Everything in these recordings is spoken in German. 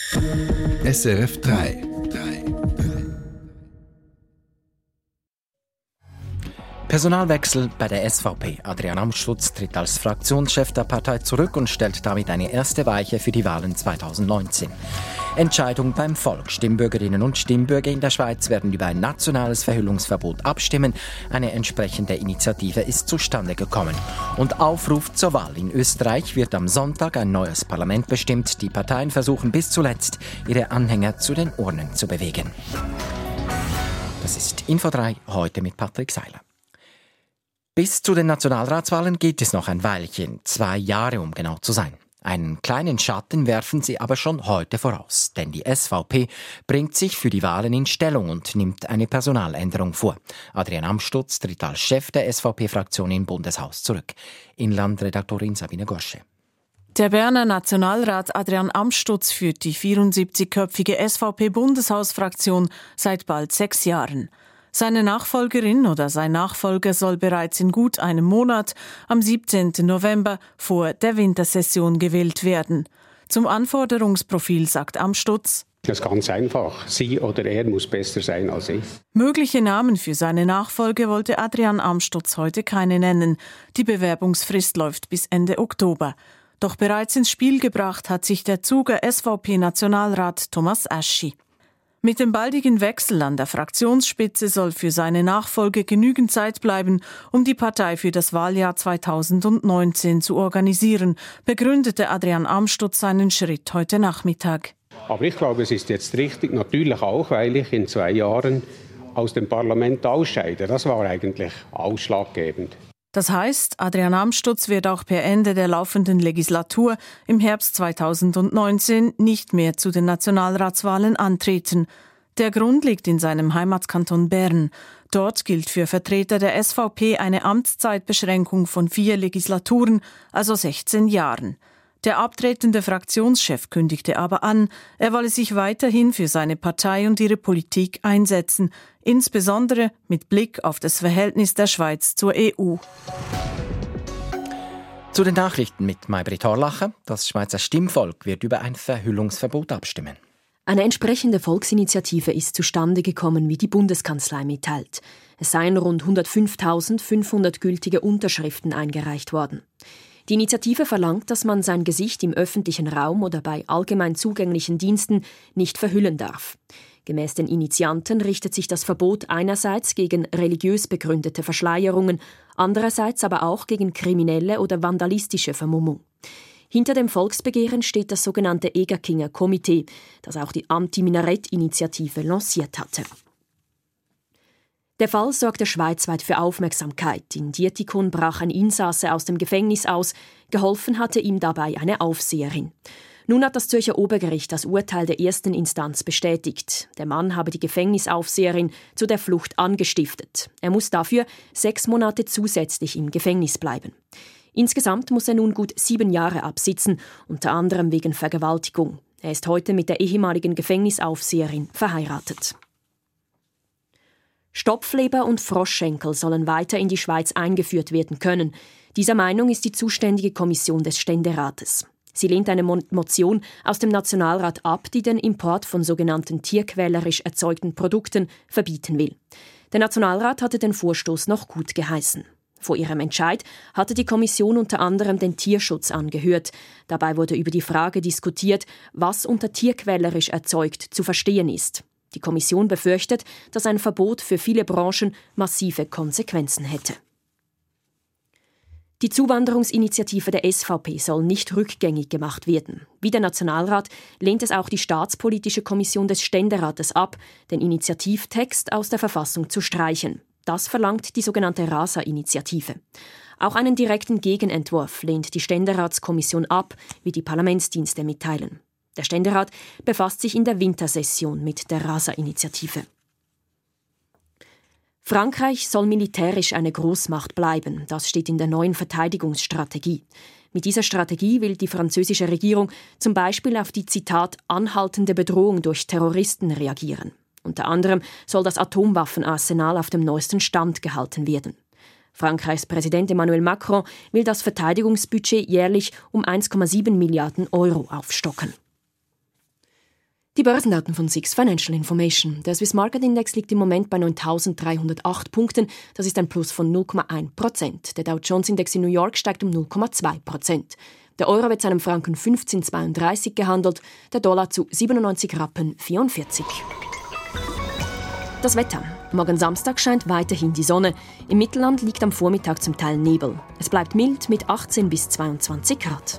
SRF 3. Personalwechsel bei der SVP. Adrian Amstutz tritt als Fraktionschef der Partei zurück und stellt damit eine erste Weiche für die Wahlen 2019. Entscheidung beim Volk. Stimmbürgerinnen und Stimmbürger in der Schweiz werden über ein nationales Verhüllungsverbot abstimmen. Eine entsprechende Initiative ist zustande gekommen. Und Aufruf zur Wahl. In Österreich wird am Sonntag ein neues Parlament bestimmt. Die Parteien versuchen bis zuletzt, ihre Anhänger zu den Urnen zu bewegen. Das ist Info 3, heute mit Patrick Seiler. Bis zu den Nationalratswahlen geht es noch ein Weilchen, 2 Jahre um genau zu sein. Einen kleinen Schatten werfen sie aber schon heute voraus, denn die SVP bringt sich für die Wahlen in Stellung und nimmt eine Personaländerung vor. Adrian Amstutz tritt als Chef der SVP-Fraktion im Bundeshaus zurück. Inlandredaktorin Sabine Gosche. Der Berner Nationalrat Adrian Amstutz führt die 74-köpfige SVP-Bundeshausfraktion seit bald 6 Jahren. Seine Nachfolgerin oder sein Nachfolger soll bereits in gut einem Monat, am 17. November, vor der Wintersession gewählt werden. Zum Anforderungsprofil sagt Amstutz: Das ist ganz einfach. Sie oder er muss besser sein als ich. Mögliche Namen für seine Nachfolge wollte Adrian Amstutz heute keine nennen. Die Bewerbungsfrist läuft bis Ende Oktober. Doch bereits ins Spiel gebracht hat sich der Zuger SVP-Nationalrat Thomas Aschi. Mit dem baldigen Wechsel an der Fraktionsspitze soll für seine Nachfolge genügend Zeit bleiben, um die Partei für das Wahljahr 2019 zu organisieren, begründete Adrian Amstutz seinen Schritt heute Nachmittag. Aber ich glaube, es ist jetzt richtig, natürlich auch, weil ich in 2 Jahren aus dem Parlament ausscheide. Das war eigentlich ausschlaggebend. Das heißt, Adrian Amstutz wird auch per Ende der laufenden Legislatur im Herbst 2019 nicht mehr zu den Nationalratswahlen antreten. Der Grund liegt in seinem Heimatkanton Bern. Dort gilt für Vertreter der SVP eine Amtszeitbeschränkung von 4 Legislaturen, also 16 Jahren. Der abtretende Fraktionschef kündigte aber an, er wolle sich weiterhin für seine Partei und ihre Politik einsetzen, insbesondere mit Blick auf das Verhältnis der Schweiz zur EU. Zu den Nachrichten mit Maybrit Horlacher. Das Schweizer Stimmvolk wird über ein Verhüllungsverbot abstimmen. Eine entsprechende Volksinitiative ist zustande gekommen, wie die Bundeskanzlei mitteilt. Es seien rund 105.500 gültige Unterschriften eingereicht worden. Die Initiative verlangt, dass man sein Gesicht im öffentlichen Raum oder bei allgemein zugänglichen Diensten nicht verhüllen darf. Gemäß den Initianten richtet sich das Verbot einerseits gegen religiös begründete Verschleierungen, andererseits aber auch gegen kriminelle oder vandalistische Vermummung. Hinter dem Volksbegehren steht das sogenannte Egerkinger Komitee, das auch die Anti-Minarett-Initiative lanciert hatte. Der Fall sorgte schweizweit für Aufmerksamkeit. In Dietikon brach ein Insasse aus dem Gefängnis aus. Geholfen hatte ihm dabei eine Aufseherin. Nun hat das Zürcher Obergericht das Urteil der ersten Instanz bestätigt. Der Mann habe die Gefängnisaufseherin zu der Flucht angestiftet. Er muss dafür 6 Monate zusätzlich im Gefängnis bleiben. Insgesamt muss er nun gut 7 Jahre absitzen, unter anderem wegen Vergewaltigung. Er ist heute mit der ehemaligen Gefängnisaufseherin verheiratet. Stopfleber und Froschschenkel sollen weiter in die Schweiz eingeführt werden können. Dieser Meinung ist die zuständige Kommission des Ständerates. Sie lehnt eine Motion aus dem Nationalrat ab, die den Import von sogenannten tierquälerisch erzeugten Produkten verbieten will. Der Nationalrat hatte den Vorstoß noch gut geheißen. Vor ihrem Entscheid hatte die Kommission unter anderem den Tierschutz angehört. Dabei wurde über die Frage diskutiert, was unter tierquälerisch erzeugt zu verstehen ist. Die Kommission befürchtet, dass ein Verbot für viele Branchen massive Konsequenzen hätte. Die Zuwanderungsinitiative der SVP soll nicht rückgängig gemacht werden. Wie der Nationalrat lehnt es auch die Staatspolitische Kommission des Ständerates ab, den Initiativtext aus der Verfassung zu streichen. Das verlangt die sogenannte Rasa-Initiative. Auch einen direkten Gegenentwurf lehnt die Ständeratskommission ab, wie die Parlamentsdienste mitteilen. Der Ständerat befasst sich in der Wintersession mit der Rasa-Initiative. Frankreich soll militärisch eine Großmacht bleiben. Das steht in der neuen Verteidigungsstrategie. Mit dieser Strategie will die französische Regierung zum Beispiel auf die, Zitat, anhaltende Bedrohung durch Terroristen reagieren. Unter anderem soll das Atomwaffenarsenal auf dem neuesten Stand gehalten werden. Frankreichs Präsident Emmanuel Macron will das Verteidigungsbudget jährlich um 1,7 Milliarden Euro aufstocken. Die Börsendaten von SIX Financial Information. Der Swiss Market Index liegt im Moment bei 9.308 Punkten. Das ist ein Plus von 0,1%. Der Dow Jones Index in New York steigt um 0,2%. Der Euro wird zu einem Franken 15,32 gehandelt, der Dollar zu 97,44 Rappen. Das Wetter. Morgen Samstag scheint weiterhin die Sonne. Im Mittelland liegt am Vormittag zum Teil Nebel. Es bleibt mild mit 18 bis 22 Grad.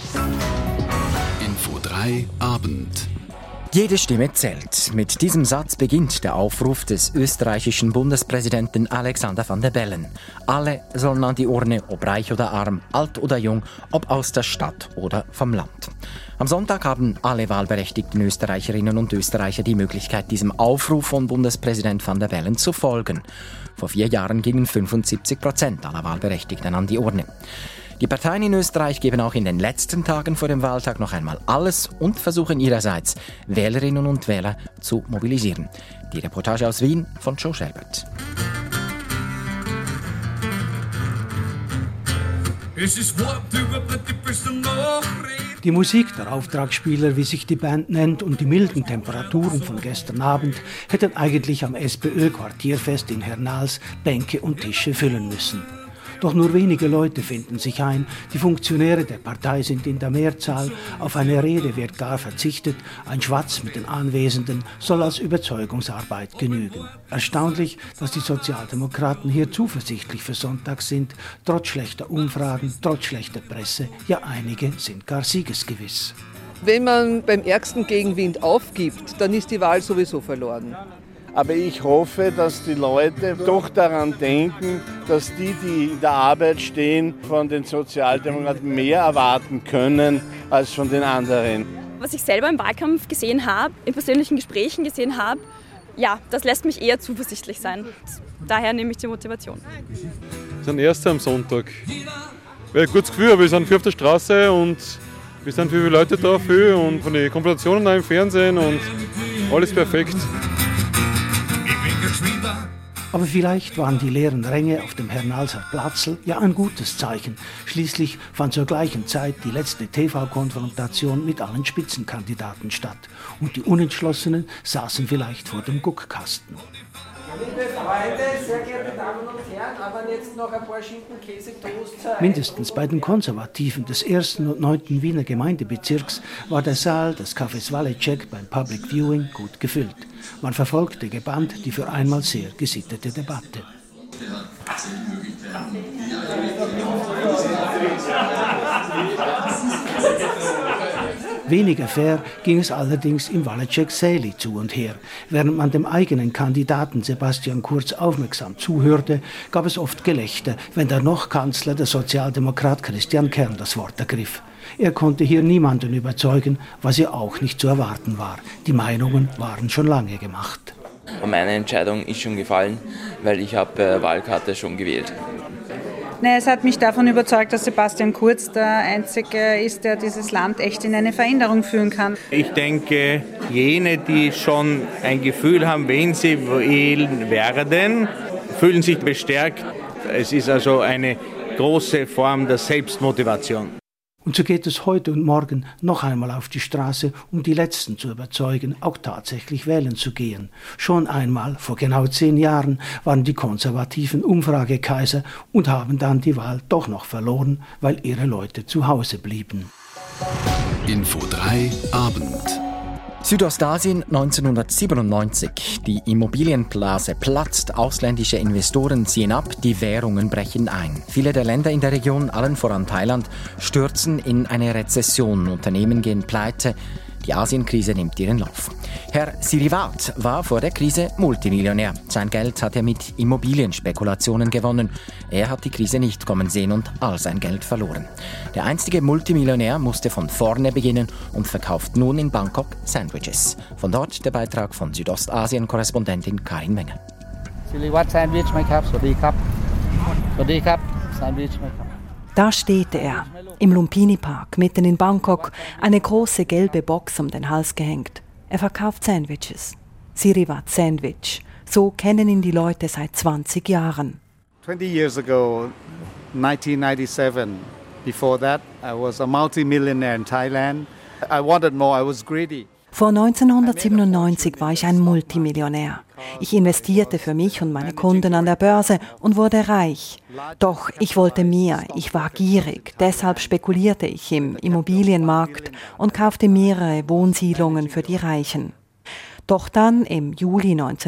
Info 3 Abend. Jede Stimme zählt. Mit diesem Satz beginnt der Aufruf des österreichischen Bundespräsidenten Alexander Van der Bellen. Alle sollen an die Urne, ob reich oder arm, alt oder jung, ob aus der Stadt oder vom Land. Am Sonntag haben alle wahlberechtigten Österreicherinnen und Österreicher die Möglichkeit, diesem Aufruf von Bundespräsident Van der Bellen zu folgen. Vor 4 Jahren gingen 75% aller Wahlberechtigten an die Urne. Die Parteien in Österreich geben auch in den letzten Tagen vor dem Wahltag noch einmal alles und versuchen ihrerseits, Wählerinnen und Wähler zu mobilisieren. Die Reportage aus Wien von Joe Schelbert. Die Musik der Auftragsspieler, wie sich die Band nennt, und die milden Temperaturen von gestern Abend hätten eigentlich am SPÖ-Quartierfest in Hernals Bänke und Tische füllen müssen. Doch nur wenige Leute finden sich ein. Die Funktionäre der Partei sind in der Mehrzahl. Auf eine Rede wird gar verzichtet. Ein Schwatz mit den Anwesenden soll als Überzeugungsarbeit genügen. Erstaunlich, dass die Sozialdemokraten hier zuversichtlich für Sonntag sind. Trotz schlechter Umfragen, trotz schlechter Presse. Ja, einige sind gar siegesgewiss. Wenn man beim ärgsten Gegenwind aufgibt, dann ist die Wahl sowieso verloren. Aber ich hoffe, dass die Leute doch daran denken, dass die in der Arbeit stehen, von den Sozialdemokraten mehr erwarten können als von den anderen. Was ich selber im Wahlkampf gesehen habe, in persönlichen Gesprächen gesehen habe, ja, das lässt mich eher zuversichtlich sein. Daher nehme ich die Motivation. Wir sind Erste am Sonntag. Ich habe ein gutes Gefühl, wir sind viel auf der Straße und wir sind viele Leute da, viel und von den Kompilationen auch im Fernsehen und alles perfekt. Aber vielleicht waren die leeren Ränge auf dem Hernalser Platzl ja ein gutes Zeichen. Schließlich fand zur gleichen Zeit die letzte TV-Konfrontation mit allen Spitzenkandidaten statt. Und die Unentschlossenen saßen vielleicht vor dem Guckkasten. Liebe Freunde, sehr geehrte Damen und Herren, aber jetzt noch ein paar Schinken-Käse-Toast. Mindestens bei den Konservativen des 1. und 9. Wiener Gemeindebezirks war der Saal des Cafés Walecek beim Public Viewing gut gefüllt. Man verfolgte gebannt die für einmal sehr gesittete Debatte. Weniger fair ging es allerdings im Walecek-Säli zu und her. Während man dem eigenen Kandidaten Sebastian Kurz aufmerksam zuhörte, gab es oft Gelächter, wenn der noch Kanzler, der Sozialdemokrat Christian Kern, das Wort ergriff. Er konnte hier niemanden überzeugen, was ja auch nicht zu erwarten war. Die Meinungen waren schon lange gemacht. Meine Entscheidung ist schon gefallen, weil ich habe Wahlkarte schon gewählt. Es hat mich davon überzeugt, dass Sebastian Kurz der Einzige ist, der dieses Land echt in eine Veränderung führen kann. Ich denke, jene, die schon ein Gefühl haben, wen sie wählen werden, fühlen sich bestärkt. Es ist also eine große Form der Selbstmotivation. Und so geht es heute und morgen noch einmal auf die Straße, um die Letzten zu überzeugen, auch tatsächlich wählen zu gehen. Schon einmal, vor genau 10 Jahren, waren die Konservativen Umfragekaiser und haben dann die Wahl doch noch verloren, weil ihre Leute zu Hause blieben. Info 3 Abend. Südostasien 1997. Die Immobilienblase platzt, ausländische Investoren ziehen ab, die Währungen brechen ein. Viele der Länder in der Region, allen voran Thailand, stürzen in eine Rezession. Unternehmen gehen pleite. Die Asienkrise nimmt ihren Lauf. Herr Sirivat war vor der Krise Multimillionär. Sein Geld hat er mit Immobilienspekulationen gewonnen. Er hat die Krise nicht kommen sehen und all sein Geld verloren. Der einstige Multimillionär musste von vorne beginnen und verkauft nun in Bangkok Sandwiches. Von dort der Beitrag von Südostasien-Korrespondentin Karin Menger. Sirivat Sandwich ไหมครับ สวัสดีครับ สวัสดีครับ Sandwich ไหมครับ Da steht er, im Lumpini Park, mitten in Bangkok, eine große gelbe Box um den Hals gehängt. Er verkauft Sandwiches. Sirivat Sandwich. So kennen ihn die Leute seit 20 Jahren. 20 years ago, 1997, before that, I was a multi-millionaire in Thailand. I wanted more, I was greedy. Vor 1997 war ich ein Multimillionär. Ich investierte für mich und meine Kunden an der Börse und wurde reich. Doch ich wollte mehr, ich war gierig. Deshalb spekulierte ich im Immobilienmarkt und kaufte mehrere Wohnsiedlungen für die Reichen. Doch dann, im Juli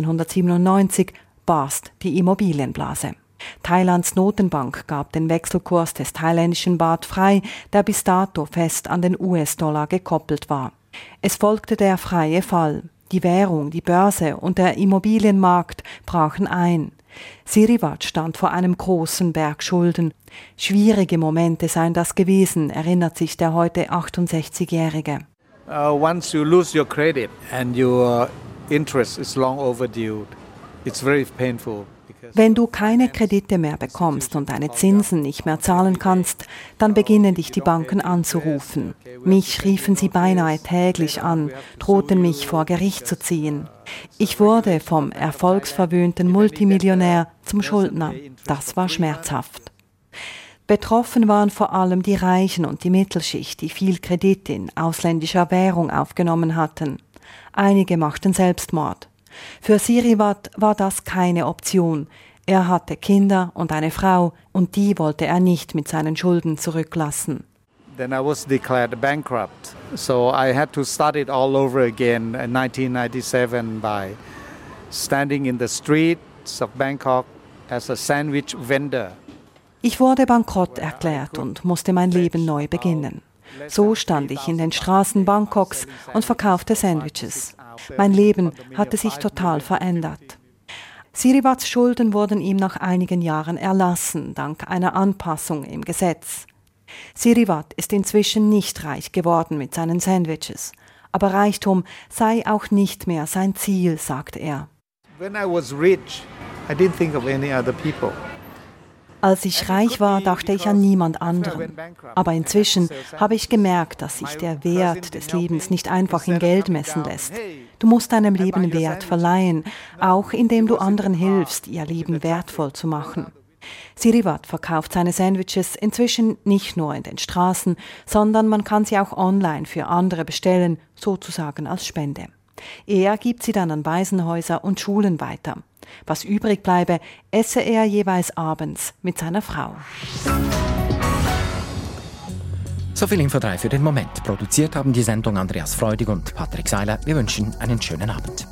1997, barst die Immobilienblase. Thailands Notenbank gab den Wechselkurs des thailändischen Baht frei, der bis dato fest an den US-Dollar gekoppelt war. Es folgte der freie Fall. Die Währung, die Börse und der Immobilienmarkt brachen ein. Sirivat stand vor einem großen Berg Schulden. Schwierige Momente seien das gewesen, erinnert sich der heute 68-Jährige. Once you lose your credit and your interest is long overdue, it's very painful. Wenn du keine Kredite mehr bekommst und deine Zinsen nicht mehr zahlen kannst, dann beginnen dich die Banken anzurufen. Mich riefen sie beinahe täglich an, drohten mich vor Gericht zu ziehen. Ich wurde vom erfolgsverwöhnten Multimillionär zum Schuldner. Das war schmerzhaft. Betroffen waren vor allem die Reichen und die Mittelschicht, die viel Kredit in ausländischer Währung aufgenommen hatten. Einige machten Selbstmord. Für Sirivat war das keine Option. Er hatte Kinder und eine Frau und die wollte er nicht mit seinen Schulden zurücklassen. Then I was declared bankrupt. So I had to start it all over again in 1997 by standing in the streets of Bangkok as a sandwich vendor. Ich wurde bankrott erklärt und musste mein Leben neu beginnen. So stand ich in den Straßen Bangkoks und verkaufte Sandwiches. Mein Leben hatte sich total verändert. Sirivats Schulden wurden ihm nach einigen Jahren erlassen, dank einer Anpassung im Gesetz. Sirivat ist inzwischen nicht reich geworden mit seinen Sandwiches. Aber Reichtum sei auch nicht mehr sein Ziel, sagt er. When I was rich, I didn't think of any other people. Als ich reich war, dachte ich an niemand anderen. Aber inzwischen habe ich gemerkt, dass sich der Wert des Lebens nicht einfach in Geld messen lässt. Du musst deinem Leben Wert verleihen, auch indem du anderen hilfst, ihr Leben wertvoll zu machen. Sirivat verkauft seine Sandwiches inzwischen nicht nur in den Straßen, sondern man kann sie auch online für andere bestellen, sozusagen als Spende. Er gibt sie dann an Waisenhäuser und Schulen weiter. Was übrig bleibe, esse er jeweils abends mit seiner Frau. So viel Info 3 für den Moment. Produziert haben die Sendung Andreas Freudig und Patrick Seiler. Wir wünschen einen schönen Abend.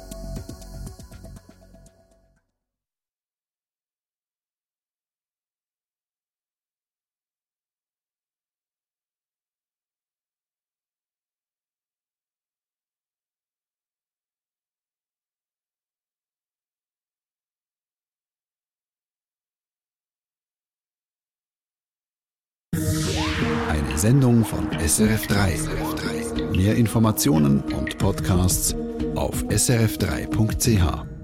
Eine Sendung von SRF3. Mehr Informationen und Podcasts auf srf3.ch.